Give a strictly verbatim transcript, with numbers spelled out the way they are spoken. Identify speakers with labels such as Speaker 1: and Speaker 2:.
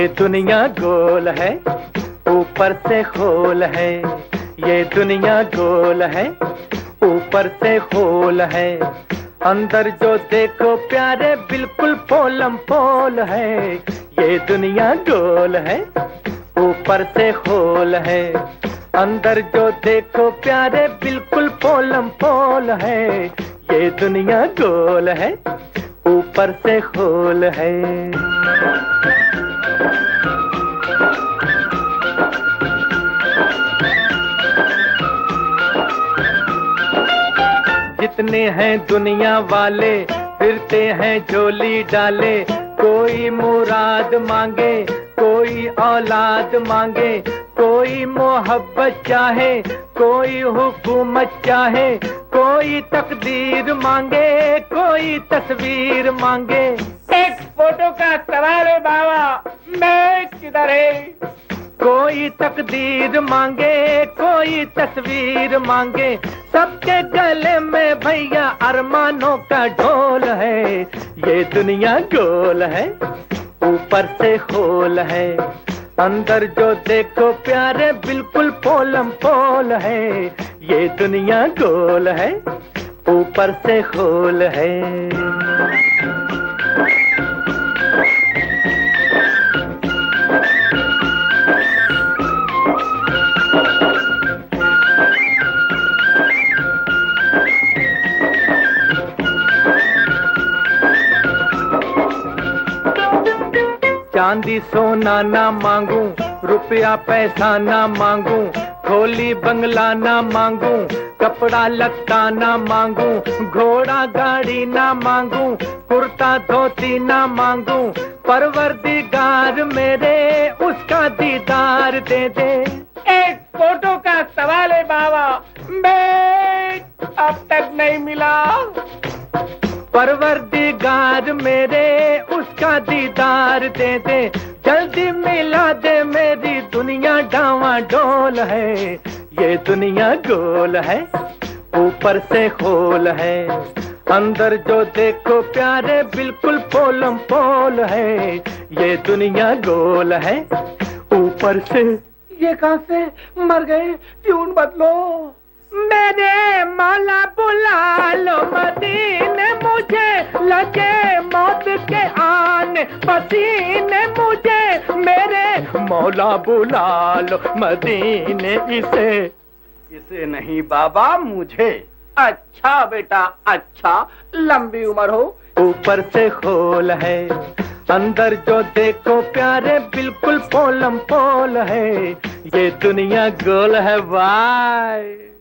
Speaker 1: ये दुनिया गोल है, ऊपर से खोल है। ये दुनिया गोल है, ऊपर से खोल है। अंदर जो देखो प्यारे बिल्कुल पोलम पोल है। ये दुनिया गोल है, ऊपर से खोल है। अंदर जो देखो प्यारे बिल्कुल पोलम पोल है। ये दुनिया गोल है, ऊपर से खोल है। जितने हैं दुनिया वाले फिरते हैं झोली डाले। कोई मुराद मांगे, कोई औलाद मांगे, कोई मोहब्बत चाहे, कोई हुकूमत चाहे, कोई तकदीर मांगे, कोई तस्वीर मांगे।
Speaker 2: एक फोटो का सवाल है बाबा, मैं किधर है?
Speaker 1: कोई तकदीर मांगे, कोई तस्वीर मांगे। सबके गले में भैया अरमानों का ढोल है। ये दुनिया गोल है, ऊपर से खोल है। अंदर जो देखो प्यारे बिल्कुल पोलम पोल है। ये दुनिया गोल है, ऊपर से खोल है। चांदी सोना ना मांगू, रुपया पैसा ना मांगू, खोली बंगला ना मांगू, कपड़ा लत्ता ना मांगू, घोड़ा गाड़ी ना मांगू, कुर्ता धोती ना मांगू। परवरदिगार मेरे उसका दीदार दे दे।
Speaker 2: एक फोटो का सवाल है बाबा, मैं अब तक नहीं मिला।
Speaker 1: परवरदिगार मेरे उसका दीदार दे दे। जल्दी मिला दे, मेरी दुनिया डावाडोल है। ये दुनिया गोल है, ऊपर से खोल है। अंदर जो देखो प्यारे बिल्कुल पोलम पोल है। ये दुनिया गोल है, ऊपर से।
Speaker 2: ये कहां से मर गए? ट्यून बदलो।
Speaker 1: मेरे मौला बुला लो मदीने, मुझे लगे मौत के आने पसीने। मुझे मेरे मौला बुला लो मदीने, इसे
Speaker 2: इसे नहीं बाबा, मुझे। अच्छा बेटा अच्छा, लंबी उम्र हो।
Speaker 1: ऊपर से खोल है, अंदर जो देखो प्यारे बिल्कुल पोलम पोल है। ये दुनिया गोल है भाई।